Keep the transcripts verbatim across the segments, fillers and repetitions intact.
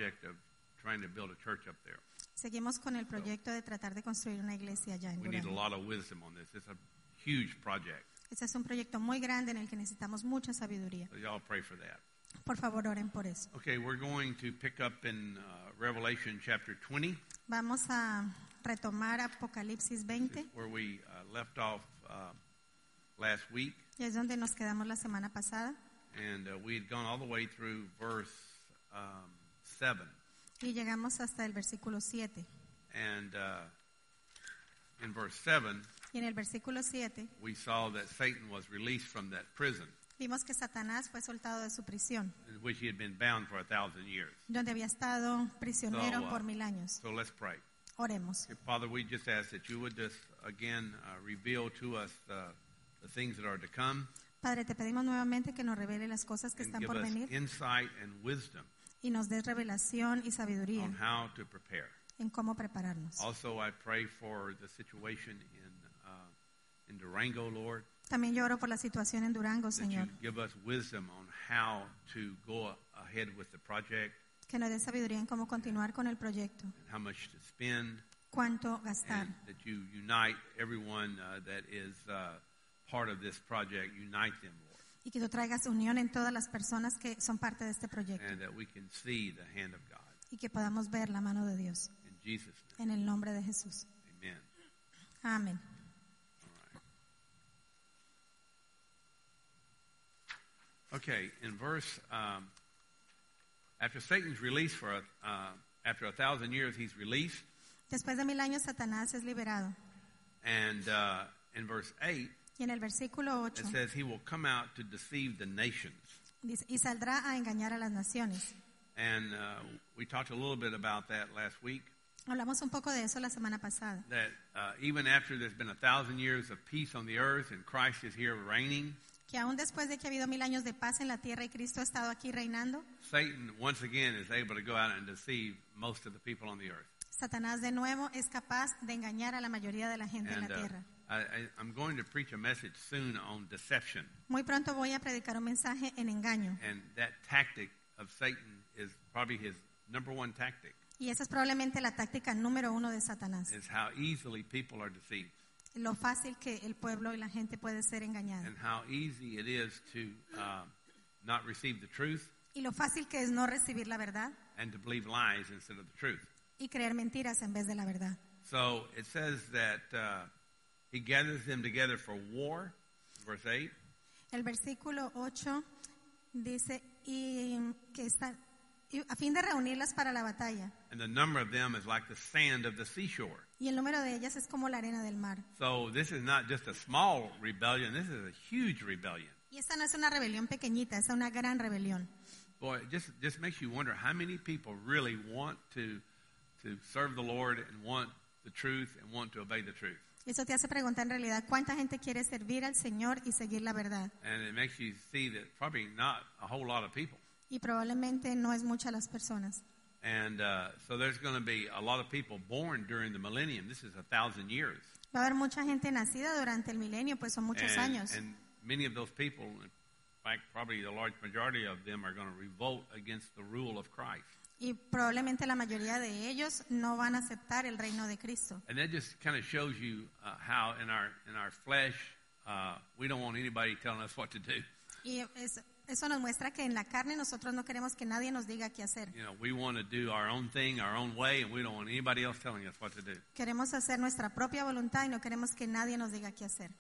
project of trying to build a church up there. Seguimos con el proyecto de tratar de construir una iglesia allá en We need a Durango. lot of wisdom on this. It's a huge project. Este es un proyecto muy grande en el que necesitamos mucha sabiduría. So y'all pray for that. Por favor, oren por eso. Okay, we're going to pick up in uh, Revelation chapter twenty. Vamos a retomar Apocalipsis veinte, Where we uh, left off uh, last week. y es donde nos quedamos la semana pasada. And uh, we had gone all the way through verse um, seven. Y llegamos hasta el versículo siete. And uh, in verse seven, Y en el versículo siete we saw that Satan was released from that prison vimos que Satanás fue soltado de su prisión, in which he had been bound for a thousand years. donde había estado prisionero So, uh, por mil años. So let's pray. Oremos. Okay, Father, we just ask that you would just again uh, reveal to us the, the things that are to come Padre, te pedimos nuevamente que nos revele las cosas que and están give por us venir insight and wisdom y nos des revelación y sabiduría on how to prepare. en cómo prepararnos. Also, I pray for the situation in uh, in Durango, Lord, También yo oro por la situación en Durango, that you Señor, give us wisdom on how to go ahead with the project que nos des sabiduría en cómo continuar con el proyecto, and how much to spend, cuánto gastar, and that you unite everyone uh, that is uh, part of this project, unite them, Lord, y que tú traigas unión en todas las personas que son parte de este proyecto and that we can see the hand of God. y que podamos ver la mano de Dios. In Jesus' name, En el nombre de Jesús. amen. Amén. All right. Okay, in verse, um, after Satan's released for a, uh, after a thousand years, he's released, Después de mil años, Satanás es liberado. and uh, in verse eight, Y en el versículo ocho it says he will come out to deceive the nations. dice, y saldrá a engañar a las naciones. And uh, we talked a little bit about that last week, Hablamos un poco de eso la semana pasada. that uh, even after there's been a thousand years of peace on the earth and Christ is here reigning, Que aún después de que ha habido mil años de paz en la tierra y Cristo ha estado aquí reinando, Satan once again is able to go out and deceive most of the people on the earth. Satanás de nuevo es capaz de engañar a la mayoría de la gente en And la uh, tierra. I, I, I'm going to preach a message soon on deception. Muy pronto voy a predicar un mensaje en engaño. And that tactic of Satan is probably his number one tactic, Y esa es probablemente la táctica número uno de Satanás. is how easily people are deceived Lo fácil que el pueblo y la gente puede ser engañada. and how easy it is to uh, not receive the truth Y lo fácil que es no recibir la verdad and to believe lies instead of the truth. y creer mentiras en vez de la verdad. So it says that uh, he gathers them together for war, verse eight, El versículo ocho dice, y que está, y a fin de reunirlas para la batalla. and the number of them is like the sand of the seashore. Y el número de ellas es como la arena del mar. So this is not just a small rebellion, this is a huge rebellion. Y esta no es una rebelión pequeñita, es una gran rebelión. Boy, it just just makes you wonder how many people really want to to serve the Lord and want the truth and want to obey the truth. Eso te hace preguntar en realidad cuánta gente quiere servir al Señor y seguir la verdad. And it makes you see that probably not a whole lot of people. Y probablemente no es muchas las personas. And uh, so there's going to be a lot of people born during the millennium. This is a thousand years. Va a haber mucha gente nacida durante el milenio, pues son muchos and, años. and many of those people, in fact, probably the large majority of them are going to revolt against the rule of Christ. Y probablemente la mayoría de ellos no van a aceptar el reino de Cristo. And that just kind of shows you uh, how in our in our flesh uh, we don't want anybody telling us what to do. Y es, eso nos muestra que en la carne nosotros no queremos que nadie nos diga qué hacer. You know, we want to do our own thing, our own way, and we don't want anybody else telling us what to do. Queremos hacer nuestra propia voluntad y no queremos que nadie nos diga qué hacer.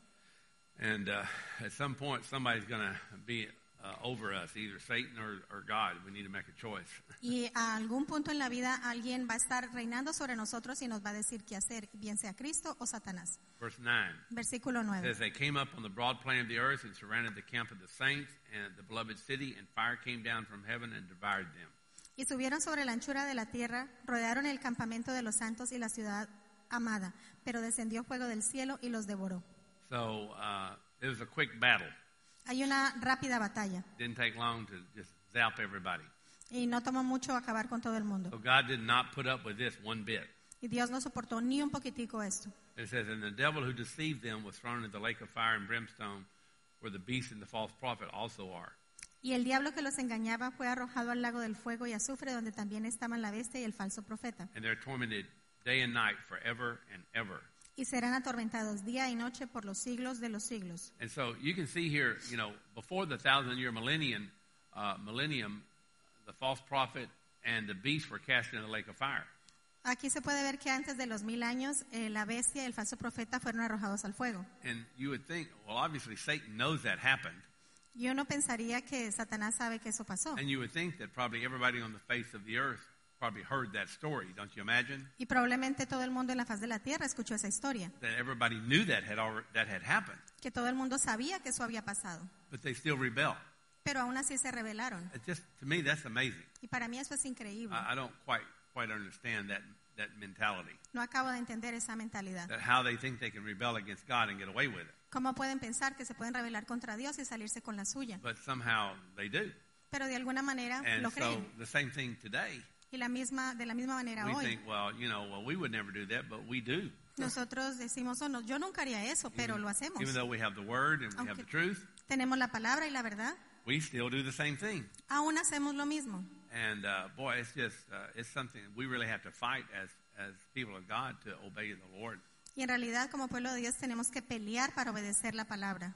And uh, at some point, somebody's going to be uh, over us, either Satan or, or God. We need to make a choice. Y a algún punto en la vida alguien va a estar reinando sobre nosotros y nos va a decir qué hacer, bien sea Cristo o Satanás. Verse nine. Versículo It nueve. says, they came up on the broad plain of the earth and surrounded the camp of the saints and the beloved city, and fire came down from heaven and devoured them. Y subieron sobre la anchura de la tierra, rodearon el campamento de los santos y la ciudad amada, pero descendió fuego del cielo y los devoró. So uh, it was a quick battle. Hay una rápida batalla Didn't take long to just zap everybody. y no tomó mucho acabar con todo el mundo. So God did not put up with this one bit. Y Dios no soportó ni un poquitico esto. It says, and the devil who deceived them was thrown into the lake of fire and brimstone, where the beast and the false prophet also are. Y el diablo que los engañaba fue arrojado al lago del fuego y azufre, donde también estaban la bestia y el falso profeta. And they're tormented day and night forever and ever. Y serán atormentados día y noche por los siglos de los siglos. And so you can see here, you know, before the thousand-year millennium, uh, millennium, the false prophet and the beast were cast into the lake of fire. Aquí se puede ver que antes de los mil años, eh, la bestia y el falso profeta fueron arrojados al fuego. And you would think, well, obviously Satan knows that happened. Y uno pensaría que Satanás sabe que eso pasó. And you would think that probably everybody on the face of the earth probably heard that story, don't you imagine? Y probablemente todo el mundo en la faz de la tierra escuchó esa historia. That everybody knew that had already, that had happened. Que todo el mundo sabía que eso había pasado. But they still rebel. Pero aún así se rebelaron. It just, to me, that's amazing. Y para mí eso es increíble. I, I don't quite quite understand that that mentality. No acabo de entender esa mentalidad. That how they think they can rebel against God and get away with it. ¿Cómo pueden pensar que se pueden rebelar contra Dios y salirse con la suya? But somehow they do. Pero de alguna manera And lo so creen. the same thing today. Y la misma, de la misma manera We hoy. think, well, you know, well, we would never do that, but we do. Nosotros decimos, oh, no, yo nunca haría eso, pero lo hacemos. Even though we have the word and we have Aunque the truth, tenemos la palabra y la verdad, we still do the same thing. aún hacemos lo mismo. And uh, boy, it's just uh, it's something we really have to fight as as people of God to obey the Lord. Y en realidad, como pueblo de Dios, tenemos que pelear para obedecer la palabra.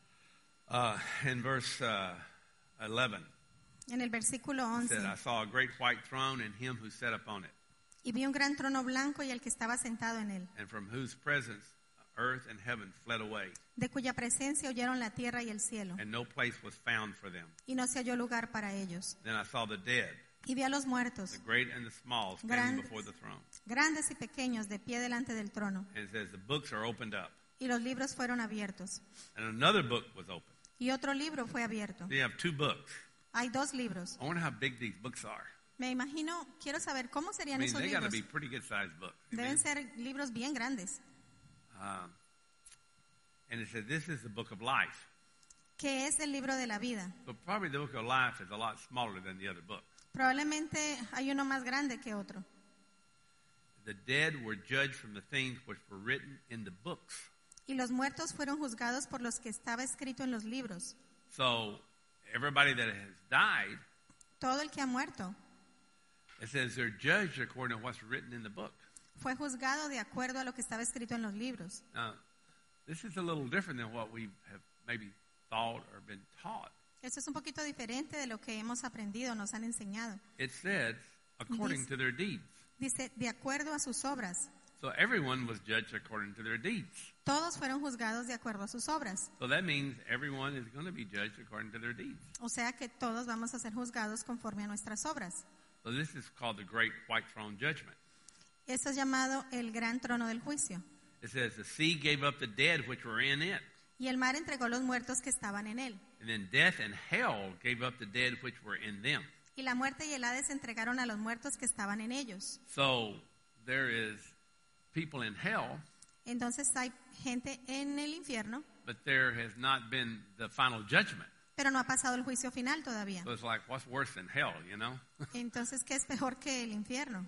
Uh, in verse uh, eleven, En el versículo it once, said, "I saw a great white throne and him who sat upon it, y vi un gran trono blanco y el que estaba sentado en él, and from whose presence earth and heaven fled away, de cuya presencia huyeron la tierra y el cielo, and no place was found for them. y no se halló lugar para ellos. Then I saw the dead, Y vi a los muertos, the great and the small, standing Grandes. before the throne." grandes y pequeños, de pie delante del trono, And it says the books are opened up, y los libros fueron abiertos. and another book was opened. Y otro libro fue abierto. So you have two books. Hay dos libros. I wonder how big these books are. Me imagino, quiero saber cómo I serían mean, esos they got to libros. be pretty good sized books. Deben Amen? ser libros bien grandes. Um, and it says this is the book of life. Que es el libro de la vida. But probably the book of life is a lot smaller than the other book. Probablemente hay uno más grande que otro. The dead were judged from the things which were written in the books. Y los muertos fueron juzgados por los que estaba escrito en los libros. So everybody that has died, Todo el que ha muerto it says they're judged according to what's written in the book. fue juzgado de acuerdo a lo que estaba escrito en los libros. Now, this is a little different than what we have maybe thought or been taught. Esto es un poquito diferente de lo que hemos aprendido, nos han enseñado. It says according Dice- to their deeds. Dice, de acuerdo a sus obras. So everyone was judged according to their deeds. Todos fueron juzgados de acuerdo a sus obras. So that means everyone is going to be judged according to their deeds. O sea que todos vamos a ser juzgados conforme a nuestras obras. So this is called the Great White Throne Judgment. Esto es llamado el gran trono del juicio. It says the sea gave up the dead which were in it, Y el mar entregó los muertos que estaban en él. and then death and hell gave up the dead which were in them. Y la muerte y el Hades entregaron a los muertos que estaban en ellos. So there is people in hell, Entonces hay gente en el infierno, but there has not been the final judgment. pero no ha pasado el juicio final todavía. So it's like, what's worse than hell, you know? Entonces, ¿qué es peor que el infierno?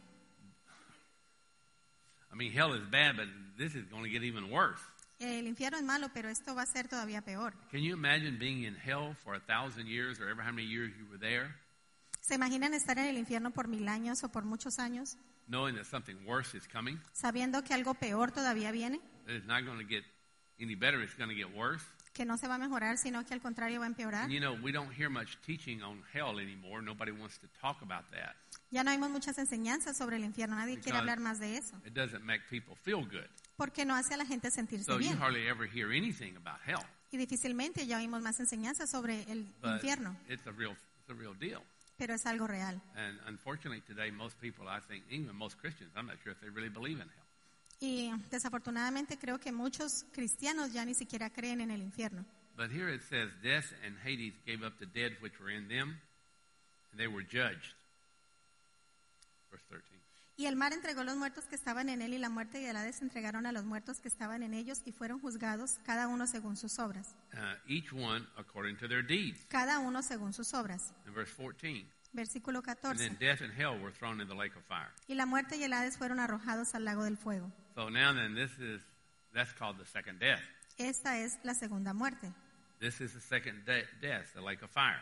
I mean, hell is bad, but this is going to get even worse. El infierno es malo, pero esto va a ser todavía peor. Can you imagine being in hell for a thousand years or ever how many years you were there, ¿Se imaginan estar en el infierno por mil años o por muchos años, knowing that something worse is coming? sabiendo que algo peor todavía viene? That it's not going to get any better, it's going to get worse. Que no se va a mejorar, sino que al contrario va a empeorar. And you know, we don't hear much teaching on hell anymore. Nobody wants to talk about that. Ya no hay muchas enseñanzas sobre el infierno, nadie quiere Because hablar más de eso, It doesn't make people feel good. porque no hace a la gente sentirse So you bien. hardly ever hear anything about hell. Y difícilmente ya oímos más enseñanzas sobre el But infierno, it's a real, it's a real deal. pero es algo real. And unfortunately today, most people, I think, even most Christians, I'm not sure if they really believe in hell. Y desafortunadamente creo que muchos cristianos ya ni siquiera creen en el infierno. But here it says, death and Hades gave up the dead which were in them, and they were judged. Verse thirteen. Y el mar entregó los muertos que estaban en él, y la muerte y el Hades entregaron a los muertos que estaban en ellos, y fueron juzgados cada uno según sus obras. Uh, each one according to their deeds. Cada uno según sus obras. In verse fourteen. Versículo And catorce. then death and hell were thrown in the lake of fire. Y la muerte y el Hades fueron arrojados al lago del fuego. So now then, this is, that's called the second death. Esta es la segunda muerte. This is the second de- death, the lake of fire.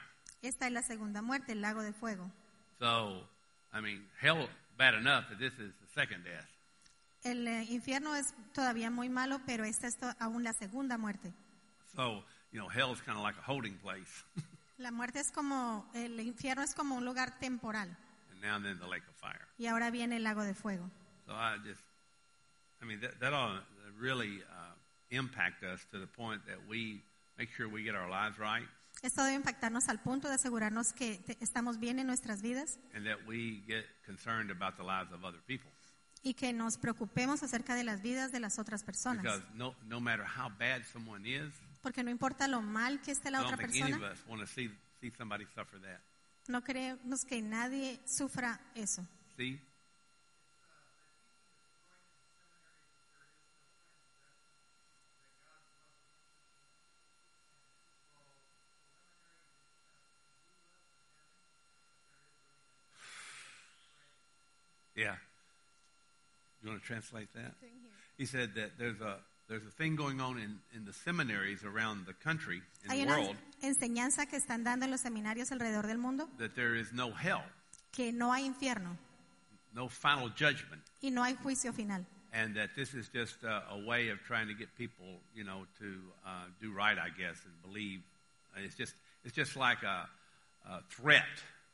Esta es la segunda muerte, el lago de fuego. So, I mean, hell bad enough that this is the second death. El eh, infierno es todavía muy malo, pero esta es to- aún la segunda muerte. So, you know, hell is kind of like a holding place. La muerte es como, el infierno es como un lugar temporal. And now then the lake of fire. Y ahora viene el lago de fuego. So I just, I mean, that, that ought to really uh, impact us to the point that we make sure we get our lives right Esto debe impactarnos al punto de asegurarnos que te- estamos bien en nuestras vidas and that we get concerned about the lives of other people. y que nos preocupemos acerca de las vidas de las otras personas. Because no, no matter how bad someone is, Porque no importa lo mal que esté I la don't otra think any of persona, us want to see, see somebody suffer that. no creemos que nadie sufra eso. See? Yeah. You want to translate that? He said that there's a there's a thing going on in, in the seminaries around the country, in Hay the una world, enseñanza que están dando en los seminarios alrededor del mundo, that there is no hell, que no hay infierno no final judgment, y no hay juicio final. and that this is just a, a way of trying to get people, you know, to uh, do right, I guess, and believe. It's just it's just like a, a threat.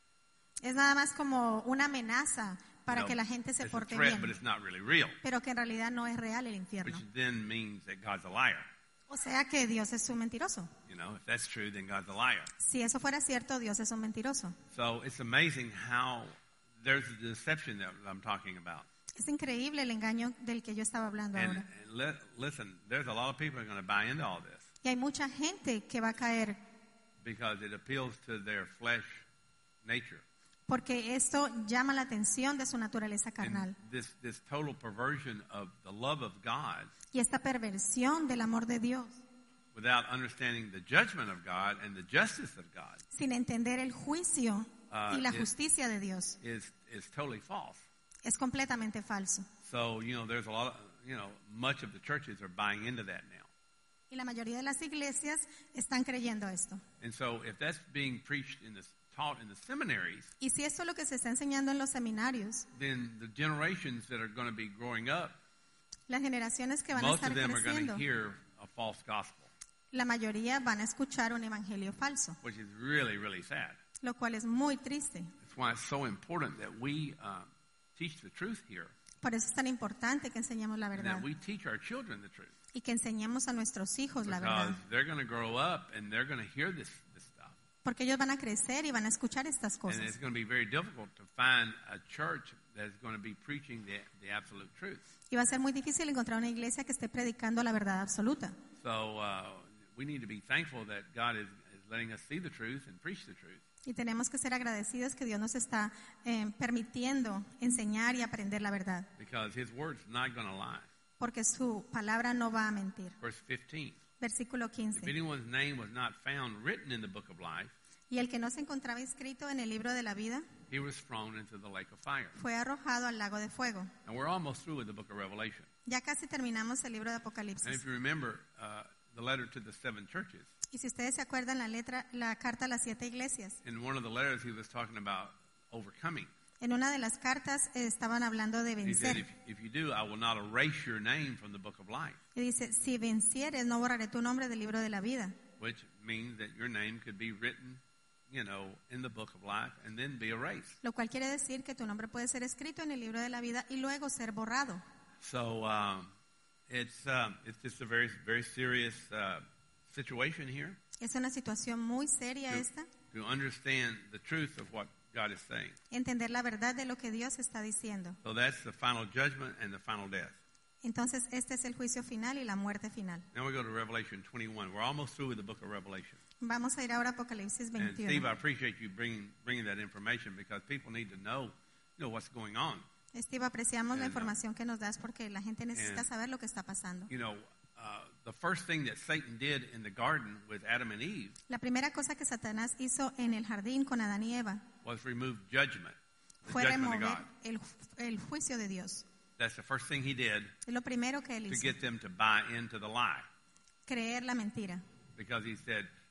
Es nada más como una amenaza para You know, que la gente se it's a porte threat, but bien, it's not really real, pero que en realidad no es real el infierno. which then means that God's a liar. O sea que Dios es un mentiroso. You know, if that's true, then God's a liar. Si eso fuera cierto, Dios es un mentiroso. So it's amazing how there's a deception that I'm talking about. Es increíble el engaño del que yo estaba hablando And, ahora. and li- listen, there's a lot of people who are going to buy into all this Y hay mucha gente que va a caer because it appeals to their flesh nature. porque esto llama la atención de su naturaleza carnal. And this, this total perversion of the love of God Y esta perversión del amor de Dios, without understanding the judgment of God and the justice of God sin entender el juicio Uh, y la it- justicia de Dios, is, is totally false. es completamente falso. So, you know, there's a lot of, you know, much of the churches are buying into that now. Y la mayoría de las iglesias están creyendo esto. And so if that's being preached in the, taught in the seminaries, Y si esto es lo que se está enseñando en los seminarios, then the generations that are going to be growing up, las generaciones que van a most estar of them are going creciendo, to hear a false gospel, la mayoría van a escuchar un evangelio falso, which is really, really sad. lo cual es muy triste. That's why it's so important that we um, teach the truth here, Por eso es tan importante que enseñemos la and verdad that we teach our children the truth, y que enseñemos a nuestros hijos la because verdad. they're going to grow up and they're going to hear this, this stuff, Porque ellos van a crecer y van a escuchar estas and it's cosas. going to be very difficult to find a church that's going to be preaching the, the absolute truth. Y va a ser muy difícil encontrar una iglesia que esté predicando la verdad absoluta. So uh, we need to be thankful that God is, is letting us see the truth and preach the truth. Y tenemos que ser agradecidos que Dios nos está eh, permitiendo enseñar y aprender la verdad. Because his word's not going to lie. Porque su palabra no va a mentir. Verse fifteen. Versículo If quince. anyone's name was not found written in the book of life, Y el que no se encontraba inscrito en el libro de la vida he was thrown into the lake of fire. fue arrojado al lago de fuego. And we're almost through with the book of Revelation. Ya casi terminamos el libro de And Apocalipsis. if you remember uh, the letter to the seven churches, Y si ustedes se acuerdan la letra, la carta a las siete iglesias, in one of the letters he was talking about overcoming. en una de las cartas eh, estaban hablando de He said, vencer. if, if you do, I will not erase your name from the book of life, Y dice, si vencieres, no borraré tu nombre del libro de la vida. which means that your name could be written, you know, in the book of life and then be erased. Lo cual quiere decir que tu nombre puede ser escrito en el libro de la vida y luego ser borrado. So um, it's um, it's just a very very serious uh, situation here Es una situación muy seria to, esta. to understand the truth of what God is saying. Entender la verdad de lo que Dios está diciendo. So that's the final judgment and the final death. Entonces, este es el juicio final y la muerte final. Now we go to Revelation twenty-one. We're almost through with the book of Revelation. Vamos a ir ahora a Apocalipsis And Steve, I veintiuno. appreciate you bringing bringing that information because people need to know, you know, what's going on. Steve, apreciamos la And, uh, información que nos das porque la gente necesita and- saber lo que está pasando. You know, uh, the first thing that Satan did in the garden with Adam and Eve La primera cosa que Satanás hizo en el jardín con Adán y Eva was remove judgment, the fue judgment of remover God. el, ju- el juicio de Dios. That's the first thing he did Es lo primero que él to hizo, get them to buy into the lie. creer la mentira. Because he said,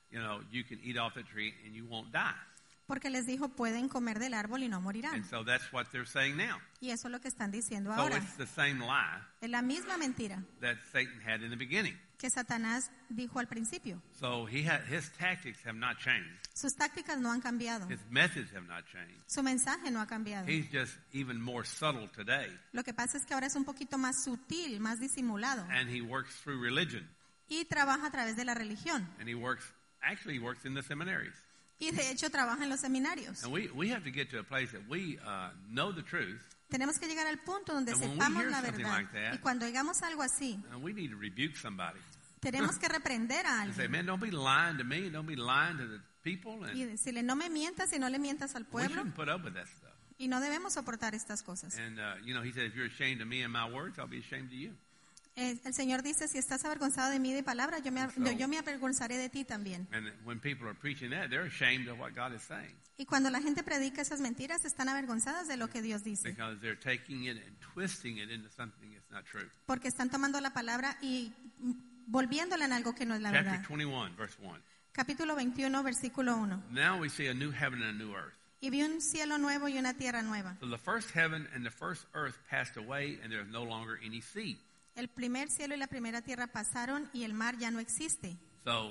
you know, you can eat off the tree and you won't die. Porque les dijo, pueden comer del árbol y no morirán. And so that's what they're saying now. Y eso es lo que están diciendo So ahora. it's the same lie Es la misma mentira that Satan had in the beginning. que Satanás dijo al principio. So he had, his tactics have not changed. Sus tácticas no han cambiado. His methods have not changed. Su mensaje no ha cambiado. He's just even more subtle today. Lo que pasa es que ahora es un poquito más sutil, más disimulado. And he works through religion. Y trabaja a través de la religión. And he works, actually he works in the seminaries. Y de hecho trabaja en los seminarios. And we, we have to get to a place that we uh, know the truth. Tenemos que llegar al punto donde And when we sepamos hear la something verdad. like that, Y cuando oigamos algo así, And we need to rebuke somebody. tenemos que reprender a And say, alguien. man, don't be lying to me. Don't be lying to the people. Y And decirle, no me mientas y no le mientas al we pueblo. shouldn't put up with that stuff. Y no debemos soportar estas cosas. And, uh, you know, he said, if you're ashamed of me and my words, I'll be ashamed of you. Eh, el Señor dice, si estás avergonzado de mí y de palabra, yo me, So- yo, yo me avergonzaré de ti también. And when people are preaching that, they're ashamed of what God is saying. Y cuando la gente predica esas mentiras, están avergonzadas de lo que Dios dice. Because they're taking it and twisting it into something that's not true. Porque están tomando la palabra y mm, volviéndola en algo que no es la Chapter verdad. twenty-one, verse one. Capítulo veintiuno, versículo uno. Now we see a new heaven and a new earth. Y vi un cielo nuevo y una tierra nueva. So the first heaven and the first earth passed away, and there's no longer any sea. El primer cielo y la primera tierra pasaron y el mar ya no existe. So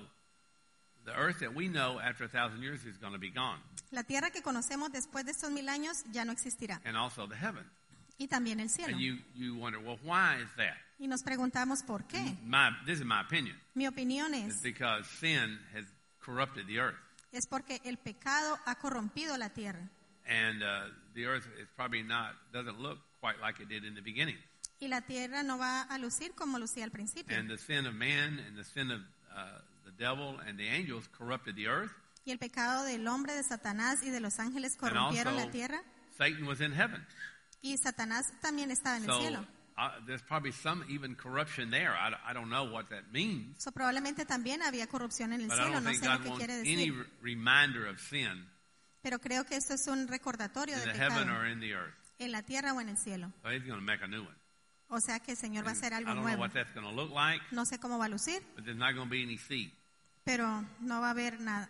the earth that we know after a thousand years is going to be gone, La tierra que conocemos después de estos mil años ya no existirá. and also the heaven. Y también el cielo. And you, you wonder, well, why is that? Y nos preguntamos por qué. My, this is my opinion. Mi opinión It's es, because sin has corrupted the earth. es porque el pecado ha corrompido la tierra. And uh, the earth is probably not, doesn't look quite like it did in the beginning. Y la tierra no va a lucir como lucía al principio. And the sin of man and the sin of uh, the devil and the angels corrupted the earth. Y el pecado del hombre, de Satanás y de los ángeles And corrompieron also, la tierra. Satan was in heaven. Y Satanás también estaba en el So cielo. uh, there's probably some even corruption there. I, don't- I don't know what that means. So, probablemente también había corrupción en el But I cielo. don't No think sé lo God que wants quiere any decir. re- reminder of sin Pero creo que esto es un recordatorio in de the heaven pecado or in the earth. en la tierra o en el cielo. So he's going to make a new one. O sea que el Señor va a And hacer I algo don't know nuevo. what that's going to look like, No sé cómo va a lucir, but there's not going to be any sea. pero no va a haber nada.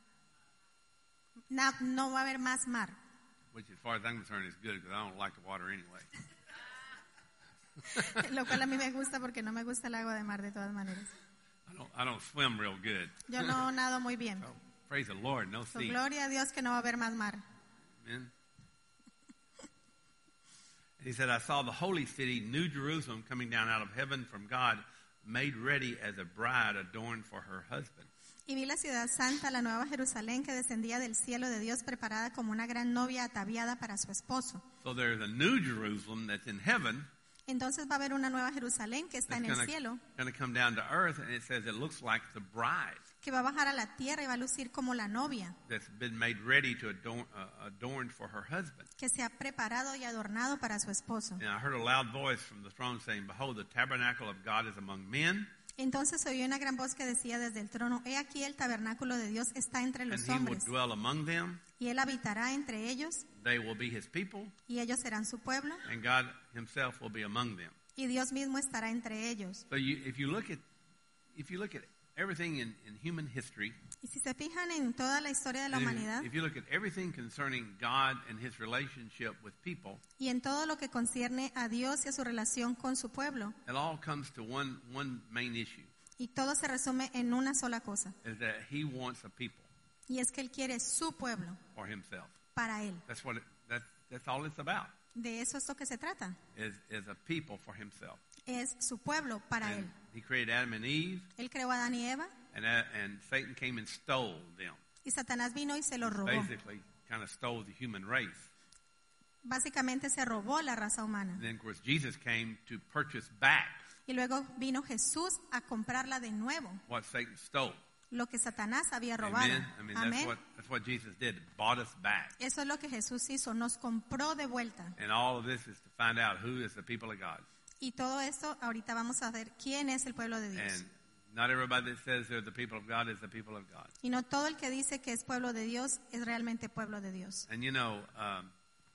Na- no va a haber más mar. Which, as far as I'm concerned, is good because I don't like the water anyway. Lo cual a mí me gusta porque no me gusta el agua de mar de todas maneras. I don't, I don't swim real good. Yo no nado muy bien. So, praise the Lord, no So, sea. gloria a Dios que no va a haber más mar. Amen. He said, I saw the holy city, New Jerusalem, coming down out of heaven from God, made ready as a bride adorned for her husband. Y vi la ciudad santa, la nueva Jerusalén, que descendía del cielo de Dios, preparada como una gran novia ataviada para su esposo. So there's a new Jerusalem that's in heaven Entonces va a haber una nueva Jerusalén que está that's en el going cielo, to come down to earth, and it says it looks like the bride que va a bajar a la tierra y va a lucir como la novia, that's been made ready to adorn, uh, adorned for her husband. que se ha preparado y adornado para su esposo. And I heard a loud voice from the throne saying, Behold, the tabernacle of God is among men, Entonces oí una gran voz que decía desde el trono, he aquí el tabernáculo de Dios está entre and los he will hombres, dwell among them. y él habitará entre ellos, They will be his people, y ellos serán su pueblo, and God himself will be among them. y Dios mismo estará entre ellos. So you, if you look at if you look at everything in, in human history, Y si se fijan en toda la historia de la and humanidad, if, if you look at everything concerning God and his relationship with people, y en todo lo que concierne a Dios y a su relación con su pueblo, it all comes to one one main issue, y todo se resume en una sola cosa, is that he wants a people y es que Él quiere su pueblo for himself. para Él. That's what it, that, that's all it's about, De eso es lo que se trata, is, is a people for himself. es su pueblo para And Él. he created Adam and Eve, Él creó a Adán y Eva, and, uh, and Satan came and stole them. y Satanás vino y se los robó. Basically, kind of stole the human race. Básicamente se robó la raza humana. And then, of course, Jesus came to purchase back Y luego vino Jesús a comprarla de nuevo, what Satan stole. lo que Satanás había robado. Amen. I mean, that's Amén. what that's what Jesus did. Bought us back. Eso es lo que Jesús hizo, nos compró de vuelta. And all of this is to find out who is the people of God. Y todo esto, ahorita vamos a ver quién es el pueblo de Dios. And not everybody that says they're the people of God is the people of God. Y no todo el que dice que es pueblo de Dios es realmente pueblo de Dios. And you know, um,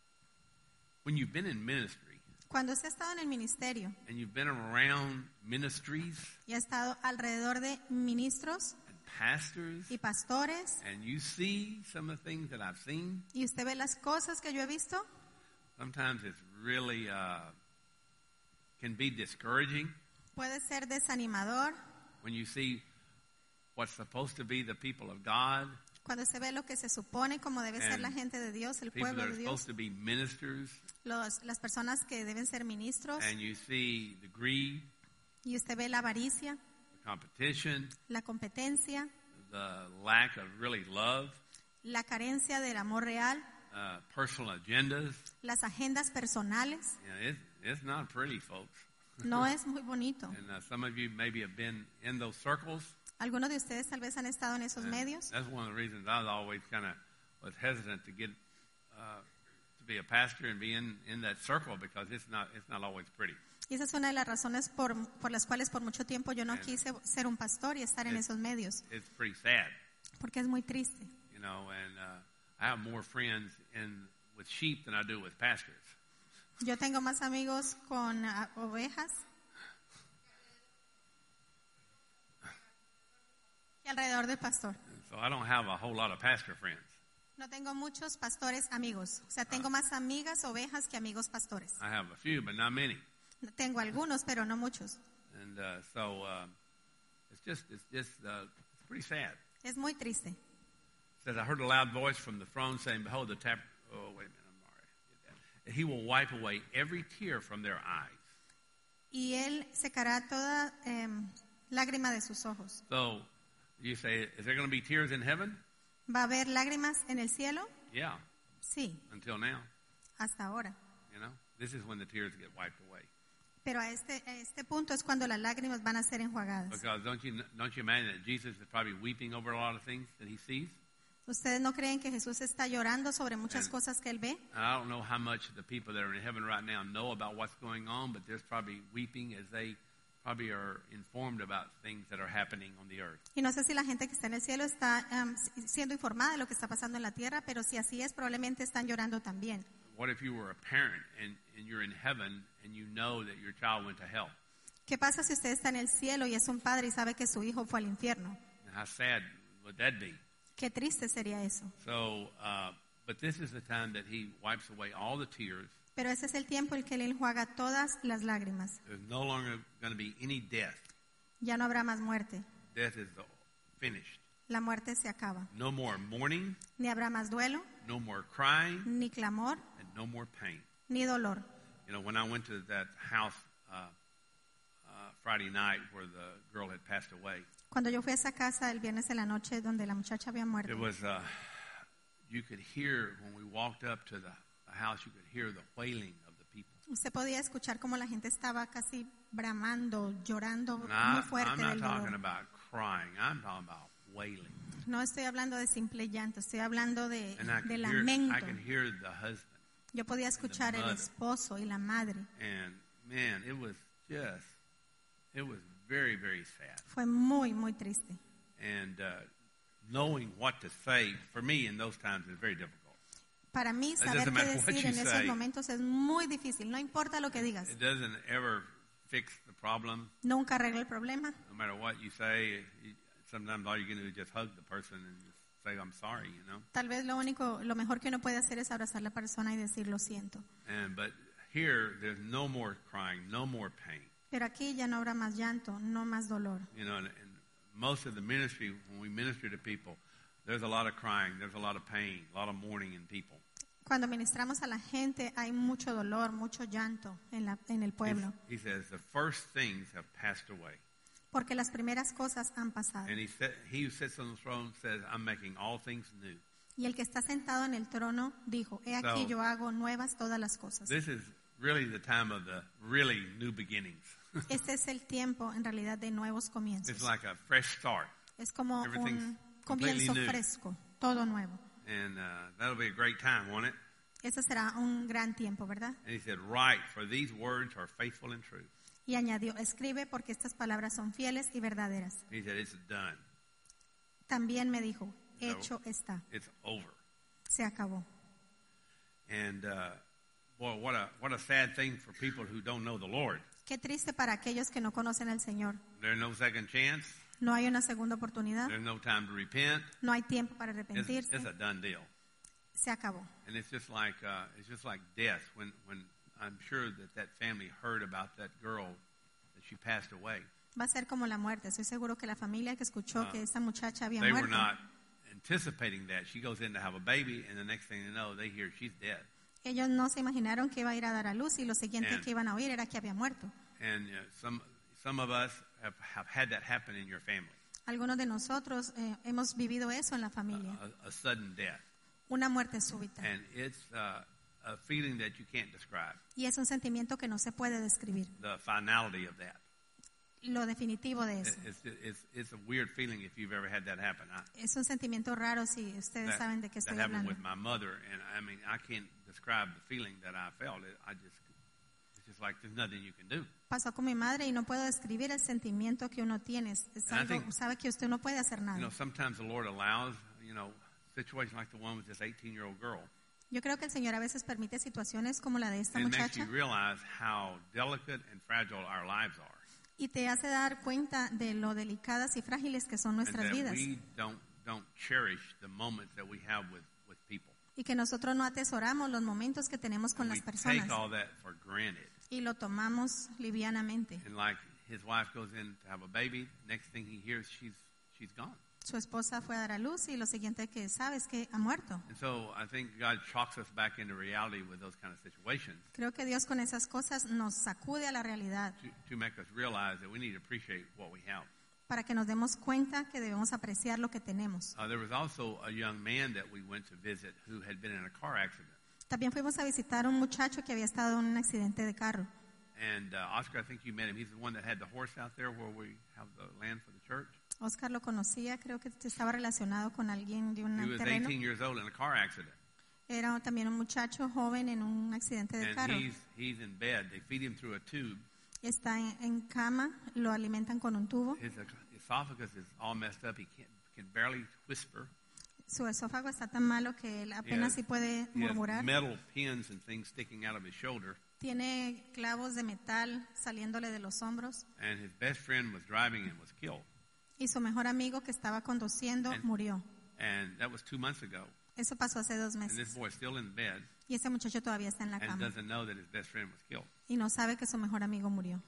when you've been in ministry Cuando usted ha estado en el ministerio and you've been around ministries y ha estado alrededor de ministros and pastors y pastores, and you see some of the things that I've seen, y usted ve las cosas que yo he visto, sometimes it's really uh, can be discouraging puede ser desanimador when you see what's supposed to be the people of God, cuando se ve lo que se supone como debe ser la gente de Dios, el people pueblo that are de supposed Dios, to be ministers, los, las personas que deben ser ministros, and you see the greed, y usted ve la avaricia, the competition, la competencia, the lack of really love, la carencia del amor real, uh, personal agendas. las agendas personales. You know, it's, it's not pretty, folks. No es muy bonito. And uh, some of you maybe have been in those circles. Algunos de ustedes tal vez han estado en esos And medios. that's one of the reasons I was always kind of was hesitant to get uh, to be a pastor and be in, in that circle because it's not it's not always pretty. Y esa es una de las razones por, por las cuales por mucho tiempo yo no And quise ser un pastor y estar en it's- esos medios, It's pretty sad, porque es muy triste. you know. And uh, I have more friends in with sheep than I do with pastors. Yo tengo más amigos con ah, ovejas que alrededor del pastor. And so I don't have a whole lot of pastor friends. No tengo muchos pastores amigos. O sea, tengo más amigas ovejas que amigos pastores. I have a few, but not many. Tengo algunos, pero no muchos. And uh, so uh, it's just it's just uh, it's pretty sad. Es muy triste. It says, I heard a loud voice from the throne saying, behold, the tap. Oh, wait a minute, I'm all right. Get that. He will wipe away every tear from their eyes. Y él secará toda eh, lágrima de sus ojos. So you say, is there going to be tears in heaven? ¿Va a haber lágrimas en el cielo? Yeah, Sí, until now. hasta ahora. You know, this is when the tears get wiped away. Pero a este, a este punto es cuando las lágrimas van a ser enjuagadas. Because don't you don't you imagine that Jesus is probably weeping over a lot of things that he sees? ¿Ustedes no creen que Jesús está llorando sobre muchas And- cosas que él ve? And I don't know how much the people that are in heaven right now know about what's going on, but there's probably weeping as they probably are informed about things that are happening on the earth. Y no sé si la gente que está en el cielo está um, siendo informada de lo que está pasando en la tierra, pero si así es, probablemente están llorando también. What if you were a parent and, and you're in heaven and you know that your child went to hell? ¿Qué pasa si usted está en el cielo y es un padre y sabe que su hijo fue al infierno? And how sad would that be? Qué triste sería eso. So, uh, but this is the time that he wipes away all the tears. Pero ese es el tiempo en que él enjuaga todas las lágrimas. There's no longer going to be any death. Ya no habrá más muerte. Death is the, finished. La muerte se acaba. No more mourning, Ni habrá más duelo, no more crying, ni clamor, and no more pain. ni dolor. You know, when I went to that house uh, uh, Friday night where the girl had passed away, Cuando yo fui a esa casa el viernes de la noche donde la muchacha había muerto, it was, uh, you could hear, when we walked up to the, the house, you could hear the wailing of the people. usted podía escuchar cómo la gente estaba casi bramando, llorando And muy I, fuerte I'm not del talking dolor. about crying. I'm talking about wailing. No estoy hablando de simple llanto, estoy hablando de, And I de could, hear, lamento. I could hear the husband. Yo podía escuchar el mother. esposo y la madre. And, man, it was just, it was very, very sad. Fue muy, muy triste. And uh, knowing what to say, for me in those times, is very difficult. Para mí, It saber doesn't qué matter what decir you en esos say. momentos es muy difícil. No importa lo que digas. It doesn't ever fix the problem. Nunca arregla el problema. No matter what you say, you, sometimes all you can do is just hug the person and just say, I'm sorry, you know. Tal vez lo único, lo mejor que uno puede hacer es abrazar a la persona y decir lo siento. And but here, there's no more crying, no more pain. Pero aquí ya no habrá más llanto, no más dolor. You know, and, and most of the ministry, when we minister to people, there's a lot of crying, there's a lot of pain, a lot of mourning in people. Cuando ministramos a la gente hay mucho dolor, mucho llanto en, la, en el pueblo. He says, the first things have passed away. Porque las primeras cosas han pasado. And he, said, he who sits on the throne says, I'm making all things new. Y el que está sentado en el trono dijo, he aquí So- yo hago nuevas todas las cosas. This is really the time of the really new beginnings. Este es el tiempo en realidad de nuevos It's comienzos. like a fresh start. Es como everything's un completely comienzo new. fresco, todo nuevo. And uh, that'll be a great time, won't it? Ese será un gran tiempo, ¿verdad? And he said, write, for these words are faithful and true. Y añadió, escribe porque estas palabras son fieles y verdaderas. He said, it's done. También me dijo, So- hecho está, It's over. se acabó. And uh, boy, what a what a sad thing for people who don't know the Lord. Qué triste para aquellos que no conocen al Señor. There's no second chance. No hay una segunda oportunidad. There's no time to repent. No hay tiempo para It's, arrepentirse. it's a done deal. Se acabó. And it's just like uh, it's just like death. When when I'm sure that that family heard about that girl that she passed away. Va a ser como la muerte. Estoy seguro que la familia que escuchó Uh, que esta muchacha había They were muerto. not anticipating that. She goes in to have a baby, and the next thing they know, they hear she's dead. Ellos no se imaginaron que iba a ir a dar a luz y lo siguiente And- que iban a oír era que había muerto. And uh, some some of us have, have had that happen in your family. Algunos de nosotros eh, hemos vivido eso en la familia. A, a sudden death. Una muerte súbita. And it's uh, a feeling that you can't describe. Y es un sentimiento que no se puede describir. The finality of that. Lo definitivo de eso. It's, it's, it's a weird feeling if you've ever had that happen. I, Es un sentimiento raro si ustedes that, saben de qué that estoy happened hablando. with my mother, and I mean, I can't describe the feeling that I felt. It, I just, it's just like there's nothing you can do. Pasó con mi madre y no puedo describir el sentimiento que uno tiene. Es es And I algo, think- sabe que usted no puede hacer You nada. know, sometimes the Lord allows, you know, situations like the one with this eighteen-year-old girl. Yo creo que el Señor a veces permite situaciones como la de esta It makes you muchacha realize how delicate and fragile our lives are. y te hace dar cuenta de lo delicadas y frágiles que son And nuestras that vidas. we don't, don't cherish the moments that we have with, with people. Y que nosotros no atesoramos los momentos que tenemos con And las we personas take all that for granted. y lo tomamos livianamente. And like his wife goes in to have a baby, next thing he hears, she's, she's gone. Su esposa fue a dar a luz y lo siguiente que sabe es que ha muerto. And so I think God shocks us back into reality with those kind of situations Creo que Dios con esas cosas nos sacude a la realidad to, to make us realize that we need to appreciate what we have. para que nos demos cuenta que debemos apreciar lo que tenemos. Uh, there was also a young man that we went to visit who had been in a car accident. También fuimos a visitar a un muchacho que había estado en un accidente de carro. And uh, Oscar, I think you met him. He's the one that had the horse out there where we have the land for the church. Oscar lo conocía, creo que estaba relacionado con alguien de un He was terreno. eighteen years old in a car accident. Era también un muchacho joven en un accidente de And carro. he's, he's in bed. They feed him through a tube. Está en, en cama, lo alimentan con un tubo. His esophagus is all messed up. He can't, can barely whisper. Su esófago está tan malo que él He apenas has, sí puede he has murmurar. metal pins and things sticking out of his shoulder. Tiene clavos de metal saliéndole de los hombros. And his best friend was driving and was killed. Y su mejor amigo que estaba conduciendo And- murió. And that was two months ago. Eso pasó hace dos And this meses. boy's still in bed Y ese muchacho todavía está en la and cama. doesn't know that his best friend was killed. Y no sabe que su mejor amigo murió.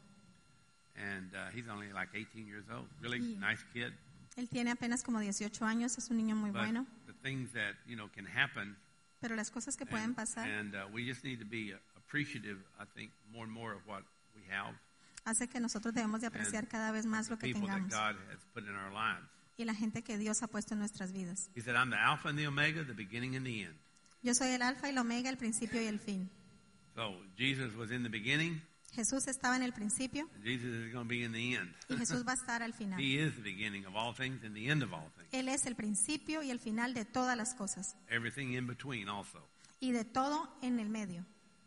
And uh, he's only like eighteen years old. Really Yeah. nice kid. Él tiene apenas como dieciocho años, es un niño muy But bueno. the things that, you know, can happen. Pero las cosas que pueden And, pasar and uh, we just need to be uh, appreciative, I think, more and more of what we have. hace que nosotros debemos de apreciar cada vez más The lo que people that tengamos. God has put in our lives. Y la gente que Dios ha puesto en nuestras vidas. He said, I'm the Alpha and the Omega, the beginning and the end. Yo soy el alfa y el omega, el principio y el fin. So Jesus was in the beginning, Jesús estaba en el principio and Jesus is going to be in the end. y Jesús va a estar al final. He is the beginning of all things and the end of all things. Él es el principio y el final de todas las cosas. Everything in between also. Y de todo en el medio.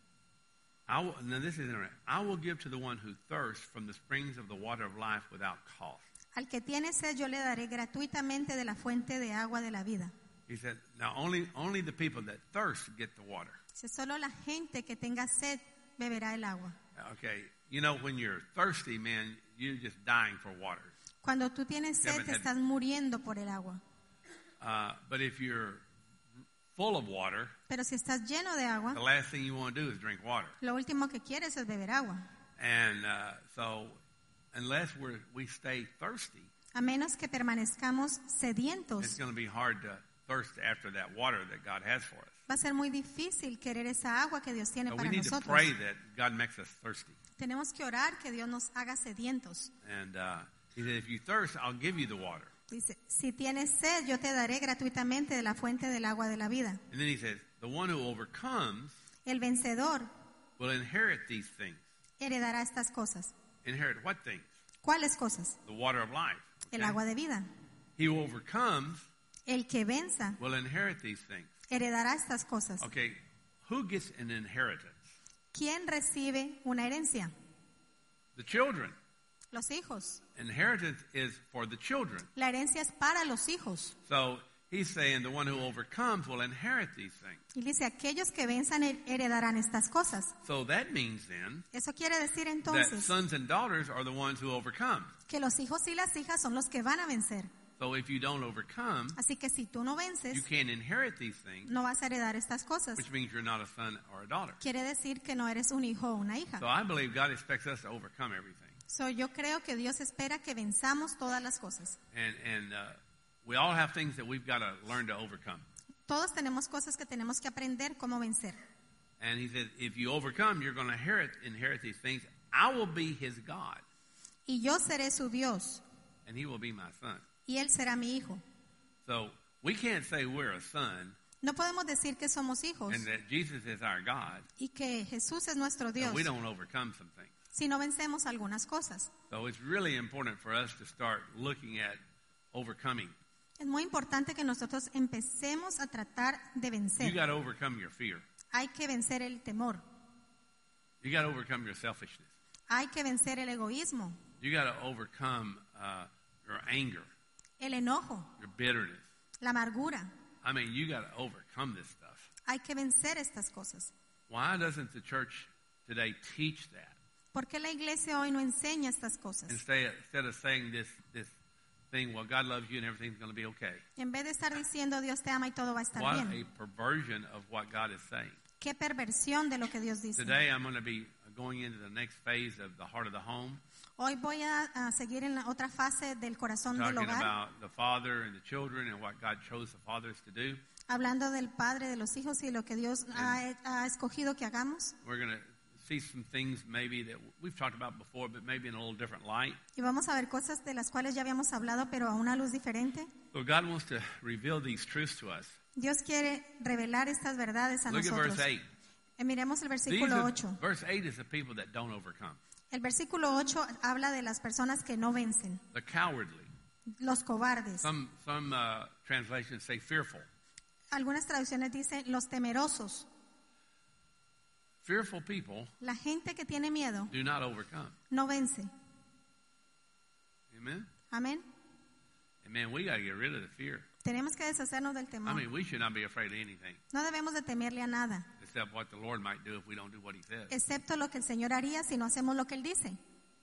I will, now this is interesting. I will give to the one who thirsts from the springs of the water of life without cost. Al que tiene sed yo le daré gratuitamente de la fuente de agua de la vida. He said, now only, only the people that thirst get the water. Si solo la gente que tenga sed beberá el agua. Okay, you know, when you're thirsty, man, you're just dying for water. Cuando tú tienes sed te estás muriendo por el agua. Uh, but if you're full of water, Pero si estás lleno de agua, the last thing you want to do is drink water. lo último que quieres es beber agua. And uh, so, unless we're, we stay thirsty, A menos que permanezcamos it's sedientos, going to be hard to thirst after that water that God has for us. va a ser muy difícil querer esa agua que Dios tiene So we para need to nosotros. pray that God makes us thirsty. Tenemos que orar que Dios nos haga sedientos. And uh, he said, if you thirst, I'll give you the water. Dice, si tienes sed, yo te daré gratuitamente de la fuente del agua de la vida. And then he says, the one who overcomes El vencedor will inherit these things. heredará estas cosas. Inherit what things? ¿Cuáles cosas? The water of life. El Okay? agua de vida. He who overcomes El que venza will inherit these things. heredará estas cosas. Okay, who gets an inheritance? ¿Quién recibe una herencia? The children. Los hijos. Inheritance is for the children. La herencia es para los hijos. So he's saying the one who overcomes will inherit these things. Y dice, aquellos que venzan heredarán estas cosas. So that means then Eso quiere decir that entonces sons and daughters are the ones who overcome. que los hijos y las hijas son los que van a vencer. So if you don't overcome, Así que si tú no vences, you can't inherit these things, no vas a heredar estas cosas. which means you're not a son or a daughter. Quiere decir que no eres un hijo o una hija. So I believe God expects us to overcome everything. So, yo creo que Dios espera que venzamos todas las cosas. And, and uh, we all have things that we've got to learn to overcome. Todos tenemos cosas que tenemos que aprender cómo vencer. And he said, if you overcome, you're going to inherit, inherit these things. I will be his God, Y yo seré su Dios, and he will be my son. y él será mi hijo. So we can't say we're a son No podemos decir que somos hijos and that Jesus is our God, y que Jesús es nuestro Dios and we don't overcome some things. si no vencemos algunas cosas. So it's really important for us to start looking at overcoming. Es muy importante que nosotros empecemos a tratar de You vencer. got to overcome your fear. Hay que vencer el temor. You got to overcome your selfishness. Hay que vencer el egoísmo, You got to overcome uh, your anger, el enojo, your bitterness. la amargura. I mean, you got to overcome this stuff. Hay que vencer estas cosas. Why doesn't the church today teach that? ¿Por qué la iglesia hoy no enseña estas cosas? Instead, instead of saying this, this thing, well, God loves you and everything's going to be okay. En vez de estar diciendo Dios te ama y todo va a estar What bien. a perversion of what God is saying. Qué perversión de lo que Dios dice. Today, I'm going to be going into the next phase of the heart of the home, Hoy voy a, a seguir en la otra fase del corazón del talking hogar, about the father and the children and what God chose the fathers to do. hablando del padre, de los hijos y lo que Dios ha, ha escogido que hagamos. We're going to see some things maybe that we've talked about before, but maybe in a little different light. Y vamos a ver cosas de las cuales ya habíamos hablado, pero a una luz diferente. So God wants to reveal these truths to us. Dios quiere revelar estas verdades a Look at nosotros. verse eight. Eh, Miremos el These versículo are, ocho. verse eight is the people that don't overcome. El versículo ocho habla de las personas que no vencen, The cowardly. los cobardes. Some some uh, translations say fearful. Algunas traducciones dicen los temerosos. Fearful people La gente que tiene miedo do not overcome. no vence. Amen? Amén. And man, we got to get rid of the fear. Tenemos que deshacernos del I temor. mean, we should not be afraid of anything No debemos de temerle a nada, except what the Lord might do if we don't do what he says. excepto lo que el Señor haría si no hacemos lo que Él dice.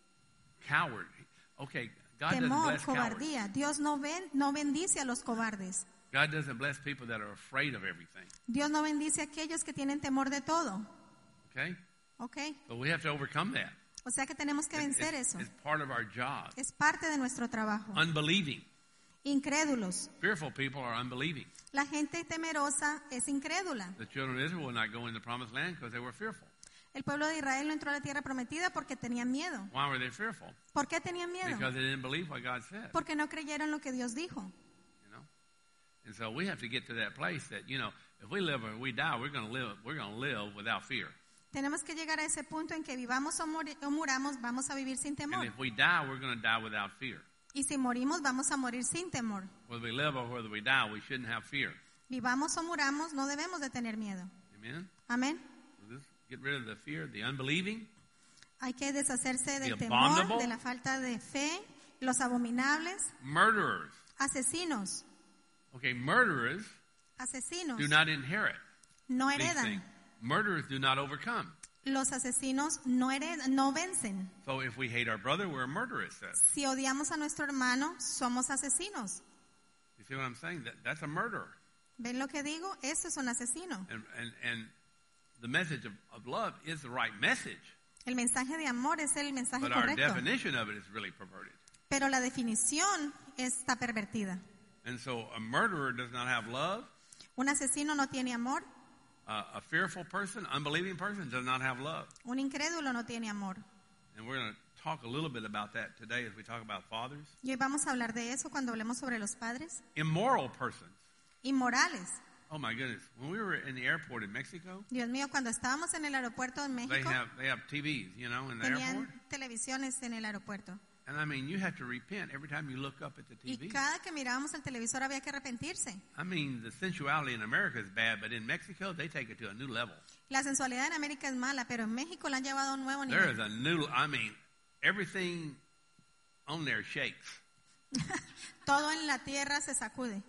Coward. Okay, God doesn't Temor, bless cowards. cobardía. Dios no, ven, no bendice a los cobardes. God doesn't bless people that are afraid of everything. Dios no bendice a aquellos que tienen temor de todo. Okay? ¿Ok? So we have to overcome that. O sea que tenemos que vencer It's, eso. it's part of our job. Es parte de nuestro trabajo. Unbelieving. Incrédulos. Fearful people are unbelieving. La gente temerosa es incrédula. The children of Israel will not go in the promised land because they were fearful. El pueblo de Israel no entró a la tierra prometida porque tenían miedo. Why were they fearful? ¿Por qué tenían miedo? Because they didn't believe what God said. Porque no creyeron lo que Dios dijo. You know? And so we have to get to that place that, you know, if we live or we die, we're going to live we're going to live without fear. Tenemos que llegar a ese punto en que vivamos o, mori- o muramos, vamos a vivir sin And temor. if we die, we're going to die without fear. Y si morimos, vamos a morir sin temor. Whether we live or whether we die, we shouldn't have fear. Vivamos o muramos, no debemos de tener miedo. Amen? Amén. So this, get rid of the fear, the unbelieving, Hay que deshacerse del The temor, abominable. de la falta de fe, los abominables, murderers. asesinos. Okay, murderers Asesinos do not inherit no these things. heredan. Murderers do not overcome. Los asesinos no heredan, no vencen. So if we hate our brother, we're a murderer, it says. Si odiamos a nuestro hermano, somos asesinos. You see what I'm saying? That, that's a murderer. ¿Ven lo que digo? Eso es un asesino. And, and, and the message of, of love is the right message. El mensaje de amor es el mensaje But our correcto. definition of it is really perverted. Pero la definición está pervertida. And so a murderer does not have love. Un asesino no tiene amor. Uh, a fearful person, unbelieving person does not have love. Un incrédulo no tiene amor. And we're going to talk a little bit about that today as we talk about fathers. Y hoy vamos a hablar de eso cuando hablemos sobre los padres. Immoral persons. Inmorales. Oh my goodness. When we were in the airport in Mexico, Dios mío, cuando estábamos en el aeropuerto en they México, have they have T Vs, you know, in the tenían airport. televisiones en el aeropuerto. And I mean, you have to repent every time you look up at the T Y V. cada que mirábamos el televisor había que arrepentirse. I mean, the sensuality in America is bad, but in Mexico, they take it to a new level. La sensualidad en América es mala, pero en México la han llevado a un nuevo There is nivel. a new, I mean, everything on there shakes. Todo en la tierra se sacude.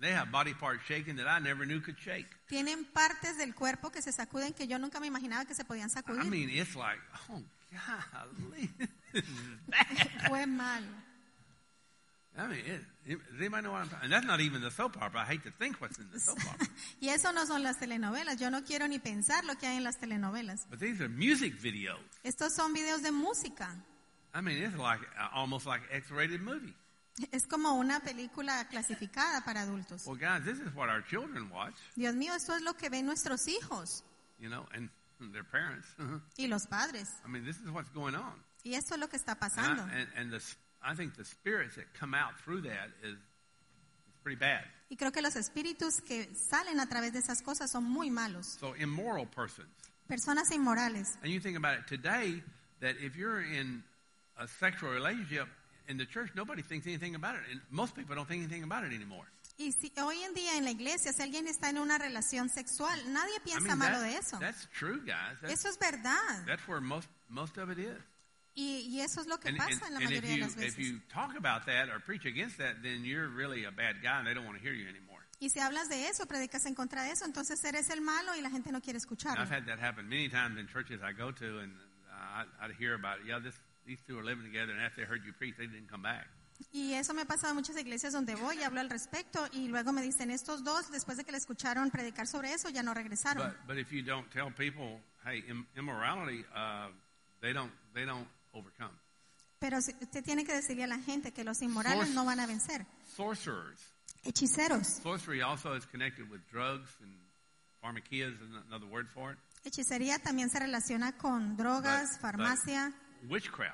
They have body parts shaking that I never knew could shake. Tienen partes del cuerpo que se sacuden que yo nunca me imaginaba que se podían sacudir. I mean, it's like, oh, golly, this is bad. Fue mal. I mean, it, it, does anybody know what I'm talking? And that's not even the soap opera. I hate to think what's in the soap opera. Y eso no son las telenovelas. Yo no quiero ni pensar lo que hay en las telenovelas. But these are music videos. Estos son videos de música. I mean, it's like uh, almost like an X-rated movie. Es como una película clasificada para adultos. Well, guys, this is what our children watch. Dios mío, esto es lo que ven nuestros hijos. You know, and their parents. Y los padres. I mean, this is what's going on. Y esto es lo que está And, pasando. I, and, and the, I think the spirits that come out through that is it's pretty bad. Y creo que los espíritus que salen a través de esas cosas son muy malos. So immoral persons. Personas inmorales. And you think about it today, that if you're in a sexual relationship in the church, nobody thinks anything about it. And most people don't think anything about it anymore. Y si hoy en día en la iglesia, si alguien está en una relación sexual, nadie I piensa mean, malo that- de eso. That's true, guys. That's, Eso es verdad. that's where most most of it is. Y, y eso es lo que And, pasa and- en la and if mayoría de you las if veces. you talk about that or preach against that, then you're really a bad guy, and they don't want to hear you anymore. Y si hablas de eso, predicas en contra de eso, entonces eres el malo y la gente no quiere And escucharlo. I've had that happen many times in churches I go to, and uh, I, I'd hear about it. Yeah, this, these two are living together, and after they heard you preach, they didn't come back. Y eso me ha pasado en muchas iglesias donde voy y hablo al respecto y luego me dicen, estos dos, después de que le escucharon predicar sobre eso, ya no regresaron. But but if you don't tell people, hey, im- immorality, uh, they don't they don't overcome. Pero si- usted tiene que decirle a la gente que los inmorales Sorc- no van a vencer. Sorcerers. Hechiceros. Sorcery also is connected with drugs, and pharmakia is another word for it. Hechicería también se relaciona con drogas, But- farmacia, but witchcraft.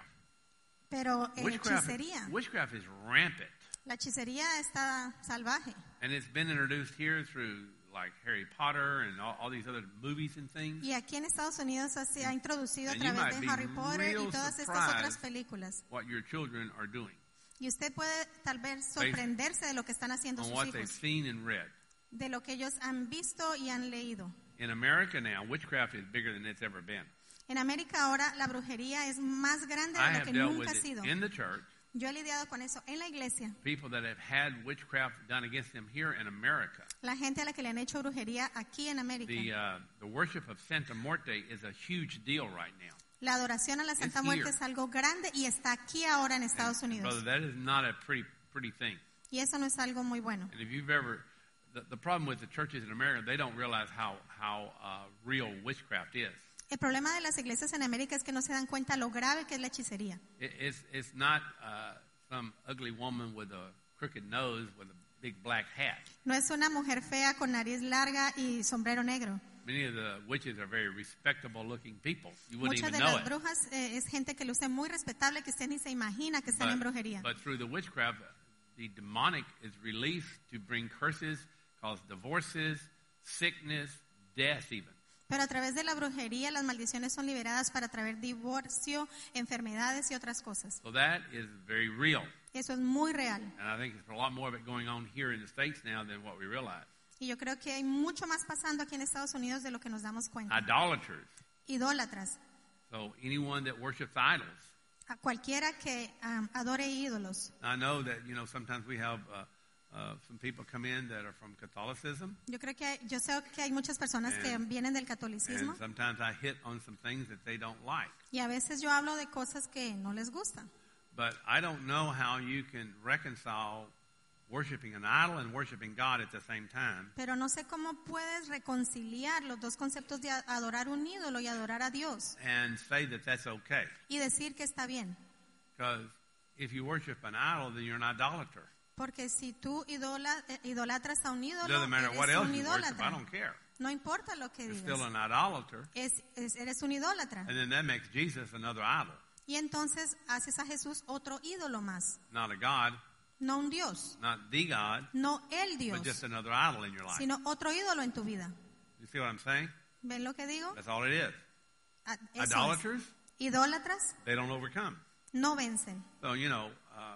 pero en Witchcraft, hechicería, witchcraft is rampant, la hechicería está salvaje. and it's been introduced here through like Harry Potter and all, all these other movies and things. Y aquí en Estados Unidos se ha introducido a And you través might de be Harry Potter y real todas estas surprised otras películas. What your children are doing, Y usted puede tal vez sorprenderse de lo que están haciendo on sus what they've hijos, seen and read. de lo que ellos han visto y han leído. In America now, witchcraft is bigger than it's ever been. En América ahora la brujería es más grande I de lo have que dealt nunca ha with sido. it in the church. Yo he lidiado con eso en la iglesia. People that have had witchcraft done against them here in America. La gente a la que le han hecho brujería aquí en América. The uh, the worship of Santa Muerte is a huge deal right now. La adoración a la Santa It's Muerte here. es algo grande y está aquí ahora en Estados And, Unidos. brother, that is not a pretty pretty thing. Y eso no es algo muy bueno. And if you've ever, the, the problem with the churches in America, they don't realize how how uh, real witchcraft is. El problema de las iglesias en América es que no se dan cuenta lo grave que es la hechicería. It, it's it's not uh, some ugly woman with a crooked nose with a big black hat. No es una mujer fea con nariz larga y sombrero negro. Many of the witches are very respectable looking people. You wouldn't Muchas even de know las it. brujas eh, es gente que luce muy respetable que usted ni se imagina que están en brujería. But through the witchcraft, the demonic is released to bring curses, cause divorces, sickness, death even. Pero a través de la brujería las maldiciones son liberadas para traer divorcio, enfermedades y otras cosas. So that is very real. Eso es muy real. And I think there's a lot more of it going on here in the States now than what we realize. Y yo creo que hay mucho más pasando aquí en Estados Unidos de lo que nos damos cuenta. Idolaters. Idólatras. So anyone that worships idols. A cualquiera que um, adore ídolos. I know that, you know, sometimes we have uh, uh, some people come in that are from Catholicism. Yo creo que hay- yo sé que hay muchas personas que And- vienen del catolicismo And sometimes I hit on some things that they don't like. y a veces yo hablo de cosas que no les gustan. But I don't know how you can reconcile worshiping an idol and worshiping God at the same time. Pero no sé cómo puedes reconciliar los dos conceptos de a- adorar un ídolo y adorar a Dios And say that that's okay. y decir que está bien. Because if you worship an idol, then you're an idolater. Porque si tú idola- eh, idolatras a un It ídolo, doesn't matter what eres else un you worship, I idólatra. don't care. No importa lo que You're still digas. an idolater. Es, es- eres un idólatra. And then that makes Jesus another idol. Y entonces haces a Jesús otro ídolo más. Not a God, No un Dios. not the God, No el Dios. but just another idol in your life. Sino otro ídolo en tu vida. You see what I'm saying? ¿Ven lo que digo? That's all it is. Ah, eso es. Idolaters, Idólatras they don't overcome. no vencen. So, you know, uh,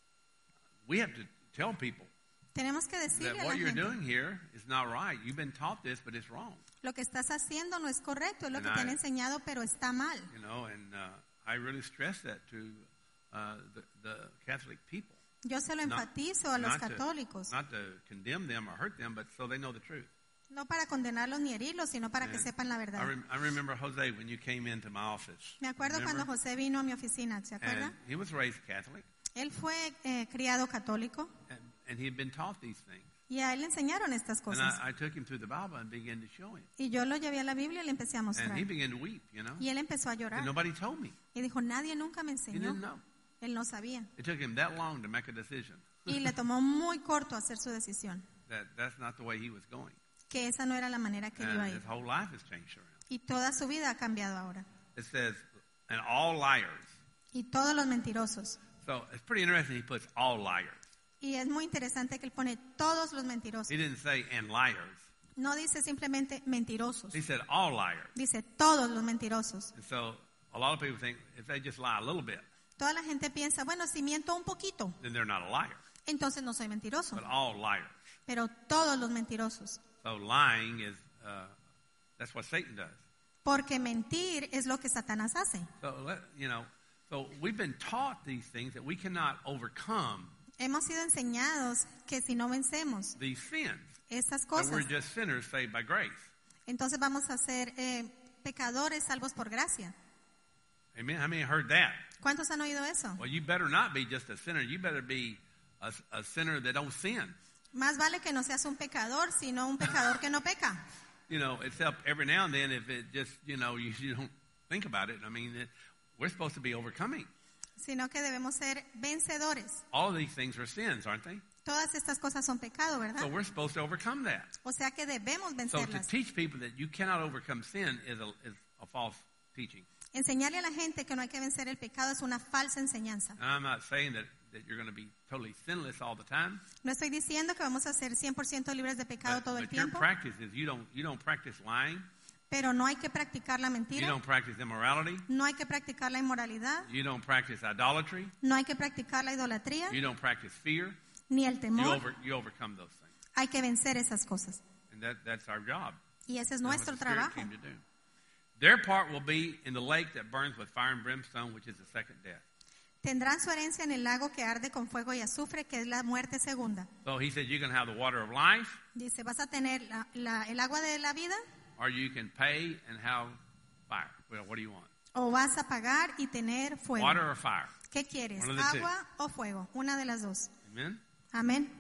we have to tell people Tenemos que decirle that a la what you're gente, doing here is not right. You've been taught this, but it's wrong. lo que estás haciendo no es correcto, es lo And que te han I- enseñado, pero está mal. You know, and uh, I really stress that to uh, the, the Catholic people. Yo se lo Not- enfatizo a los not to- católicos, Not to condemn them or hurt them, but so they know the truth. no para condenarlos ni herirlos, sino para que And sepan la I, verdad. rem- I remember Jose when you came into my office. Me acuerdo Remember? cuando José vino a mi oficina, ¿se acuerda? And he was raised Catholic, Él fue eh, criado católico and, and he had been taught these things. y a él le enseñaron estas And cosas. I, I took him through the Bible and began to show him. Y yo lo llevé a la Biblia y le empecé a And mostrar. he began to weep, you know. Y él empezó a llorar. And nobody told me. Y dijo, nadie nunca me He enseñó. didn't know. Él no sabía. It took him that long to make a decision Y le tomó muy corto hacer su decisión, that that's not the way he was going. que esa no era la manera que él iba a And ir. his whole life has changed around. Y toda su vida ha cambiado ahora. It says, and all liars. Y todos los mentirosos. So it's pretty interesting he puts all liars. Y es muy interesante que él pone todos los mentirosos. He didn't say and liars. No dice simplemente mentirosos. He said all liars. Dice todos los mentirosos. And so a lot of people think if they just lie a little bit, Toda la gente piensa, bueno, si miento un poquito, then they're not a liar. entonces no soy mentiroso. But all liars. Pero todos los mentirosos. So lying is, uh, that's what Satan does. Porque mentir es lo que Satanás hace. So, let, you know, so we've been taught these things that we cannot overcome Hemos sido enseñados que si no vencemos these sins. estas That we're cosas, just sinners saved by grace. entonces vamos a ser eh, pecadores salvos por gracia. Amen. How many heard that? ¿Cuántos han oído eso? Well, you better not be just a sinner. You better be a, a sinner that don't sin. Más vale que no seas un pecador, sino un pecador que no peca. You know, except every now and then if it just, you know, you, you don't think about it. I mean, it, we're supposed to be overcoming. Sino que debemos ser vencedores. All of these things are sins, aren't they? Todas estas cosas son pecado, So ¿verdad? we're supposed to overcome that. O sea que debemos So to vencerlas. teach people that you cannot overcome sin is a, is a false teaching. Enseñarle a la gente que no hay que vencer el pecado es una falsa enseñanza. And I'm not saying that, that you're going to be totally sinless all the time. No estoy diciendo que vamos a ser cien por ciento libres de pecado But, todo el but your tiempo, practice is you don't, you don't practice lying. pero no hay que practicar la You mentira, don't practice immorality. no hay que practicar la inmoralidad, You don't practice idolatry. no hay que practicar la idolatría, You don't practice fear. ni el You, temor. over, you overcome those things. Hay que vencer esas cosas. And that, that's our job. Y ese es That's what nuestro the Spirit trabajo. came to do. Their part will be in the lake that burns with fire and brimstone, which is the second death. Tendrán su herencia en el lago que arde con fuego y azufre, que es la muerte segunda. So he said you can have the water of life, Dice, vas a tener la- la- el agua de la vida or you can pay and have fire. Well, what do you want? o vas a pagar y tener fuego. Water or fire? ¿Qué quieres? One of the two. ¿Agua o fuego? Una de las dos. Amen? Amén.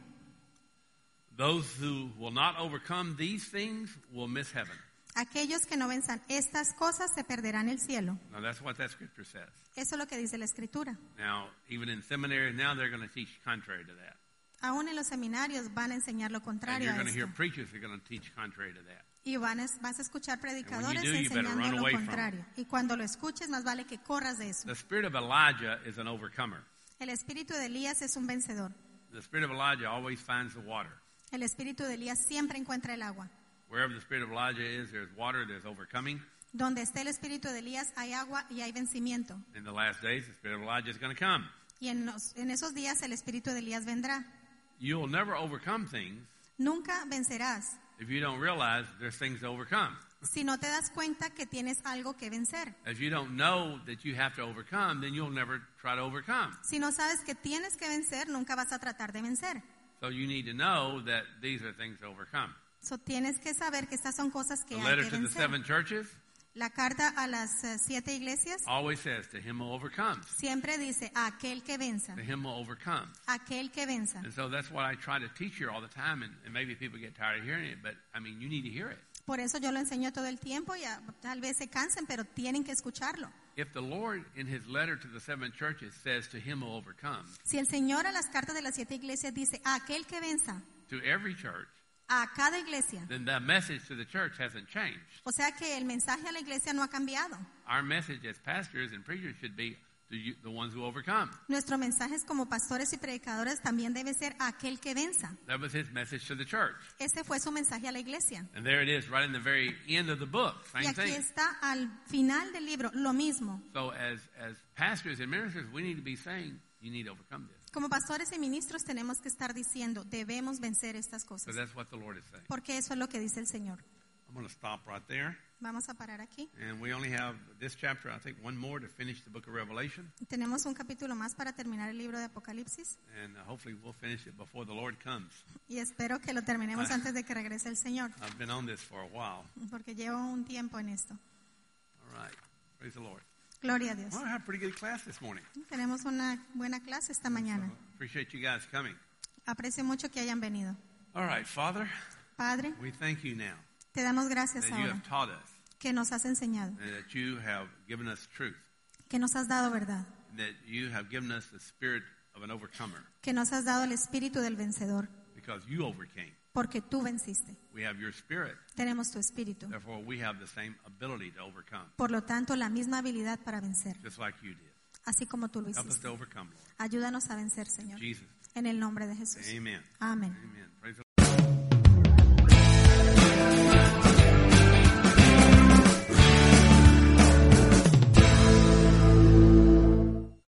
Those who will not overcome these things will miss heaven. Aquellos que no venzan estas cosas se perderán el cielo. Now, that's what that scripture says. Eso es lo que dice la Escritura. Now, even in seminaries now, they're going to teach contrary to that. Aún en los seminarios van a enseñar lo And contrario you're a going to hear esto. preachers that are going to teach contrary to that. Y van a- vas a escuchar predicadores do, you better enseñando run lo away from contrario. Y cuando lo escuches, más vale que corras de eso. The spirit of Elijah is an overcomer. El espíritu de Elías es un vencedor. The spirit of Elijah always finds the water. El espíritu de Elías siempre encuentra el agua. Wherever the spirit of Elijah is, there's water, there's overcoming. Donde esté el espíritu de Elías hay agua y hay vencimiento. In the last days, the spirit of Elijah is going to come. Y en, los- en esos días el espíritu de Elías vendrá. You'll never overcome things Nunca vencerás if you don't realize there's things to overcome. si no te das cuenta que tienes algo que vencer. If you don't know that you have to overcome, then you'll never try to overcome. Si no sabes que tienes que vencer, nunca vas a tratar de vencer. So you need to know that these are things to overcome. So, tienes que saber que estas son cosas que The hay letter que to the vencer. seven churches La carta a las eh, siete iglesias always says, to him who overcomes. siempre dice, aquel que venza, To him who overcomes. aquel que venza. And so that's what I try to teach here all the time, and, and maybe people get tired of hearing it, but I mean, you need to hear it. Por eso yo lo enseño todo el tiempo y a- tal vez se cansen, pero tienen que escucharlo. If the Lord in his letter to the seven churches says, to him who overcomes, Si el Señor a las cartas de las siete iglesias dice, aquel que venza, to every church, a cada iglesia, then the message to the church hasn't changed. o sea que el mensaje a la iglesia no ha cambiado. Our message as pastors and preachers should be to you, the ones who overcome. Nuestro mensaje como pastores y predicadores también debe ser aquel que venza. That was his message to the church. Ese fue su mensaje a la iglesia. And there it is, right in the very end of the book. Y Same aquí thing. está al final del libro, lo mismo. So as, as pastors and ministers, we need to be saying, you need to overcome this. Como pastores y ministros tenemos que estar diciendo, debemos vencer estas So cosas. that's what the Lord is saying. Porque eso es lo que dice el Señor. I'm going to stop right there. Vamos a parar aquí. And we only have this chapter, I think, one more to finish the book of Revelation. Tenemos un capítulo más para terminar el libro de Apocalipsis. And uh, hopefully we'll finish it before the Lord comes. Y espero que lo terminemos antes de que regrese el Señor. I've been on this for a while. Porque llevo un tiempo en esto. All right. Praise the Lord. Gloria a Dios. Well, I had a pretty good class this morning. Tenemos una buena clase esta mañana. So, appreciate you guys coming. Aprecio mucho que hayan venido. All right, Father, Padre, we thank you now te damos gracias that you ahora have taught us, que nos has enseñado, and that you have given us truth, que nos has dado verdad, and that you have given us the spirit of an overcomer que nos has dado el espíritu del vencedor, because you overcame. porque tú venciste. We have your spirit. Tenemos tu espíritu. Therefore, we have the same ability to overcome, Por lo tanto, la misma habilidad para vencer, just like you did. así como tú lo Help us hiciste. to overcome, Lord. Ayúdanos a vencer, Señor. Jesus. En el nombre de Jesús. Amen. Amén. Amen. Praise the